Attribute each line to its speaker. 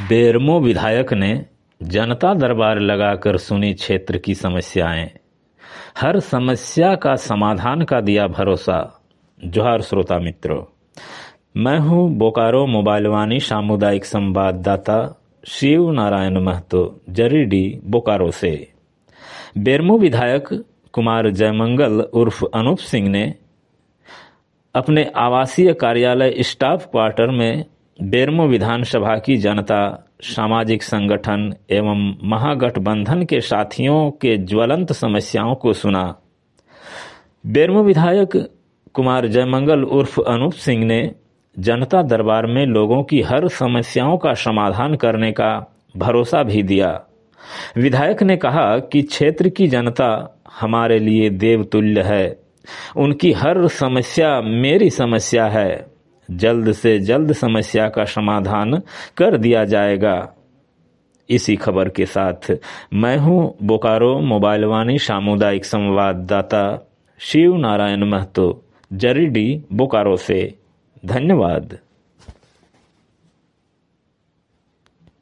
Speaker 1: बेरमो विधायक ने जनता दरबार लगाकर सुनी क्षेत्र की समस्याएं, हर समस्या का समाधान का दिया भरोसा। जोहार श्रोता मित्रों, मैं हूं बोकारो मोबाइल वाणी सामुदायिक संवाददाता शिव नारायण महतो, जरीडी बोकारो से। बेरमो विधायक कुमार जयमंगल उर्फ अनूप सिंह ने अपने आवासीय कार्यालय स्टाफ क्वार्टर में बेरमो विधानसभा की जनता, सामाजिक संगठन एवं महागठबंधन के साथियों के ज्वलंत समस्याओं को सुना। बेरमो विधायक कुमार जयमंगल उर्फ अनूप सिंह ने जनता दरबार में लोगों की हर समस्याओं का समाधान करने का भरोसा भी दिया। विधायक ने कहा कि क्षेत्र की जनता हमारे लिए देवतुल्य है, उनकी हर समस्या मेरी समस्या है, जल्द से जल्द समस्या का समाधान कर दिया जाएगा। इसी खबर के साथ मैं हूं बोकारो मोबाइल वाणी सामुदायिक संवाददाता शिव नारायण महतो, जरीडी बोकारो से। धन्यवाद।